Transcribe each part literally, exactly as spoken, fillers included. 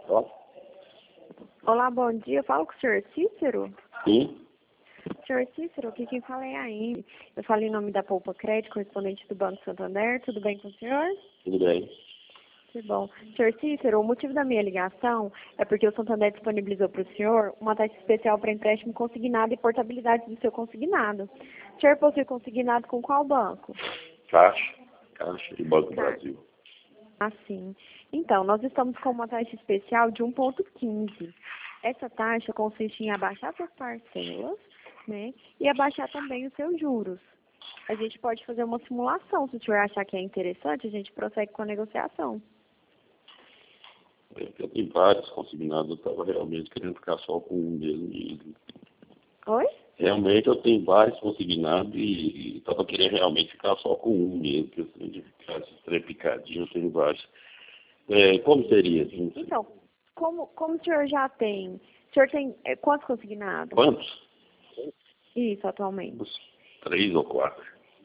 Ó. Olá, bom dia. Eu falo com o senhor Cícero? Sim. Senhor Cícero, aqui quem fala é a Amy. Eu falo em nome da Poupa Crédito, correspondente do Banco Santander. Tudo bem com o senhor? Tudo bem. Que bom. Senhor Cícero, o motivo da minha ligação é porque o Santander disponibilizou para o senhor uma taxa especial para empréstimo consignado e portabilidade do seu consignado. O senhor possui consignado com qual banco? Caixa. Caixa e Banco do Caixa. Brasil. Assim. Então, nós estamos com uma taxa especial de um ponto quinze. Essa taxa consiste em abaixar suas parcelas, né, e abaixar também os seus juros. A gente pode fazer uma simulação. Se o senhor achar que é interessante, a gente prossegue com a negociação. Eu tenho vários consignados, eu estava realmente querendo ficar só com um mesmo. E Oi? realmente eu tenho vários consignados e estava querendo realmente ficar só com um mesmo, porque assim, de ficar estrepicadinho, eu tenho vários. É, como seria? Assim? Então, como, como o senhor já tem... O senhor tem é, quantos consignados? Quantos? Isso, atualmente. Uns três ou quatro.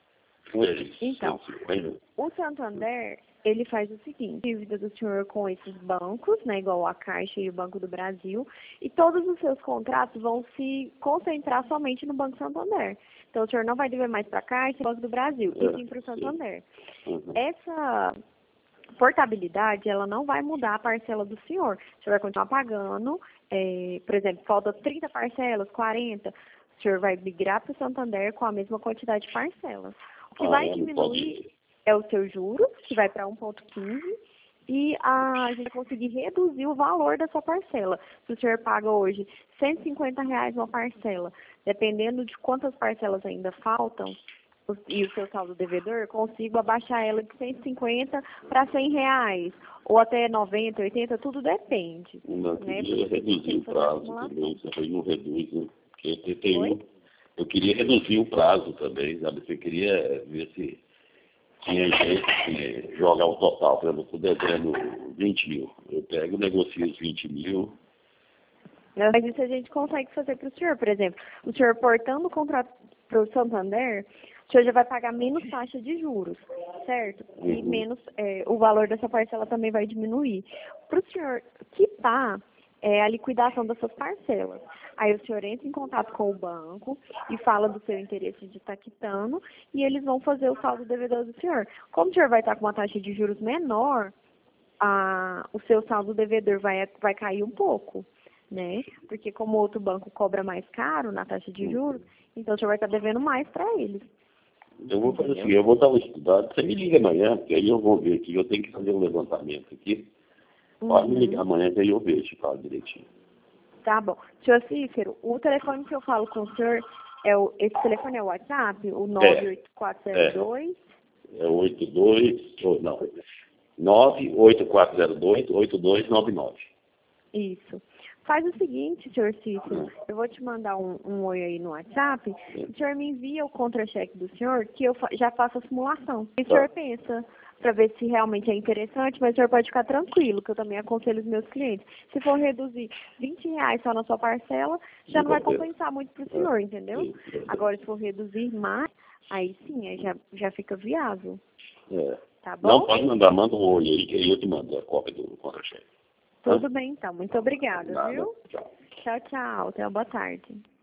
Três, Então, cento e cinquenta. o Santander, ele faz o seguinte: dívida do senhor com esses bancos, né, igual a Caixa e o Banco do Brasil, e todos os seus contratos vão se concentrar somente no Banco Santander. Então, o senhor não vai dever mais para a Caixa e Banco do Brasil, e sim para o Santander. Uhum. Essa portabilidade, ela não vai mudar a parcela do senhor. O senhor vai continuar pagando, é, por exemplo, falta trinta parcelas, quarenta, o senhor vai migrar para o Santander com a mesma quantidade de parcelas. O que Ah, vai é, não diminuir pode. é o seu juros, que vai para um ponto quinze, e a, a gente vai conseguir reduzir o valor da sua parcela. Se o senhor paga hoje cento e cinquenta reais uma parcela, dependendo de quantas parcelas ainda faltam, o- e o seu saldo devedor, eu consigo abaixar ela de cento e cinquenta para cem reais, ou até noventa, oitenta, tudo depende. Não, eu Né? queria Porque tem reduzir que o fazer a prazo simulação. também, isso aí não reduz, né? Porque tem, tem Oi? um, eu queria reduzir o prazo também, sabe? Eu queria ver se tinha jeito de jogar o total, por exemplo, eu estou devendo vinte mil. Eu pego, negocio os vinte mil. Mas isso a gente consegue fazer para o senhor. Por exemplo, o senhor portando o contrato para o Santander, o senhor já vai pagar menos taxa de juros, certo? E Uhum. menos, é, o valor dessa parcela também vai diminuir. Para o senhor quitar é, a liquidação das suas parcelas. Aí o senhor entra em contato com o banco e fala do seu interesse de estar quitando, e eles vão fazer o saldo devedor do senhor. Como o senhor vai estar com uma taxa de juros menor, a, o seu saldo devedor vai, vai cair um pouco, né? Porque como o outro banco cobra mais caro na taxa de juros, então o senhor vai estar devendo mais para eles. Eu vou fazer Entendeu? assim, eu vou dar uma estudada, você me liga amanhã, porque aí eu vou ver aqui, eu tenho que fazer um levantamento aqui. Pode me ligar Uhum. amanhã que aí eu vejo, falo direitinho. Tá bom. Senhor Cícero, o telefone que eu falo com o senhor, é o, esse telefone é o WhatsApp, o nove oito quatro zero dois. É oito dois, ou não, nove oito quatro zero dois, oito dois nove nove. Isso. Faz o seguinte, senhor Cícero, Hum. eu vou te mandar um, um oi aí no WhatsApp, Sim. o senhor me envia o contra-cheque do senhor, que eu fa- já faço a simulação. E o Tá. senhor pensa para ver se realmente é interessante, mas o senhor pode ficar tranquilo, que eu também aconselho os meus clientes. Se for reduzir vinte reais só na sua parcela, já não vai compensar muito para o senhor, entendeu? Sim, verdade. Agora, se for reduzir mais, aí sim, aí já, já fica viável. É. Tá Não, bom? pode mandar, manda um olho aí, que aí eu te mando a cópia do contra-cheque. Tá? Tudo bem, então. Muito obrigada, Nada. viu? Tchau. Tchau, tchau. Até boa tarde.